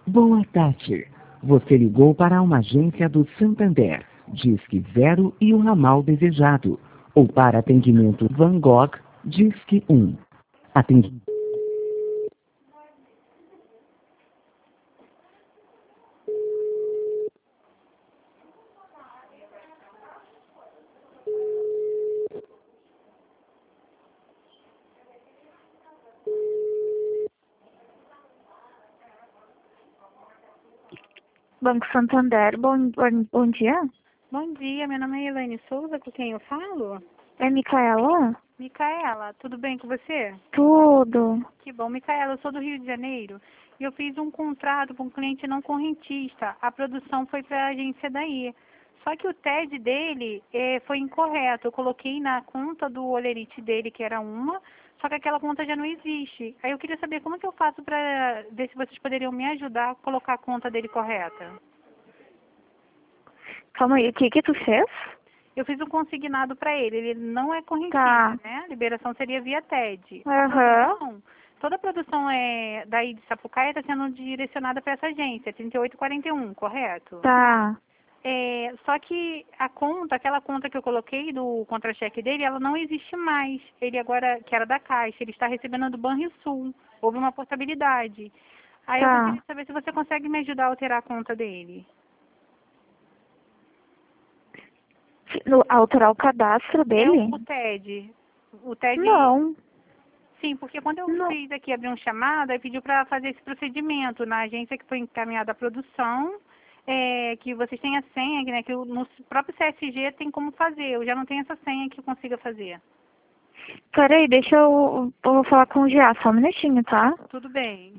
Boa tarde. Você ligou para uma agência do Santander. Disque 0 e o ramal desejado. Ou para atendimento Van Gogh, Disque 1. Atendimento. Banco Santander, bom dia. Bom dia, meu nome é Elaine Souza, com quem eu falo? É Micaela? Micaela, tudo bem com você? Tudo. Que bom, Micaela, eu sou do Rio de Janeiro e eu fiz um contrato com um cliente não correntista. A produção foi para a agência daí. Só que o TED dele foi incorreto. Eu coloquei na conta do Olerite dele, que era uma, só que aquela conta já não existe. Aí eu queria saber como que eu faço para ver se vocês poderiam me ajudar a colocar a conta dele correta. Calma aí, o que tu fez? Eu fiz um consignado para ele. Ele não é correntista, Tá. né? A liberação seria via TED. Aham. Então, toda a produção daí de Sapucaia está sendo direcionada para essa agência, 3841, correto? Tá. Só que a conta, aquela conta que eu coloquei do contra-cheque dele, ela não existe mais. Ele agora, que era da Caixa, ele está recebendo do Banrisul. Houve uma portabilidade. Aí eu Tá. queria saber se você consegue me ajudar a alterar a conta dele. Alterar o cadastro dele? O TED. O TED. Não. Sim, porque quando eu Não. fiz aqui, abri um chamado, aí pediu para fazer esse procedimento na agência que foi encaminhada a produção, que vocês têm a senha, né, que no próprio CSG tem como fazer. Eu já não tenho essa senha que eu consiga fazer. Peraí, eu vou falar com o Gia, só um minutinho, tá? Tudo bem.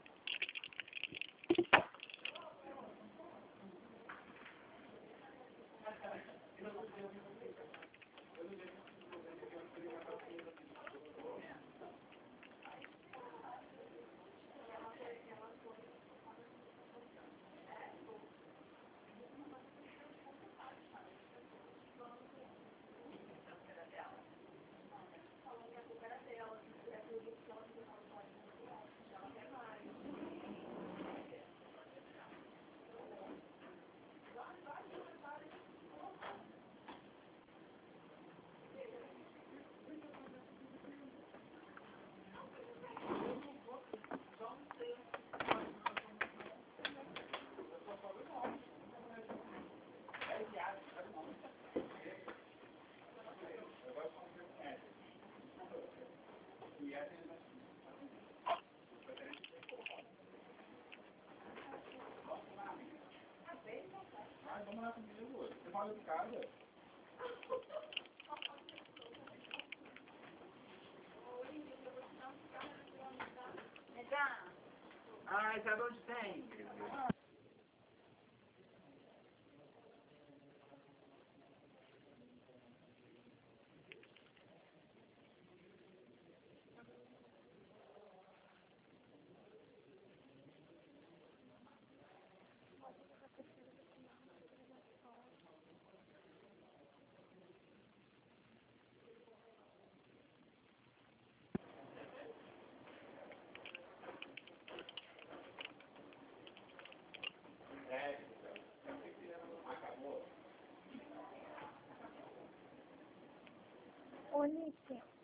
Ah, sabe onde tem? Ô, Nick.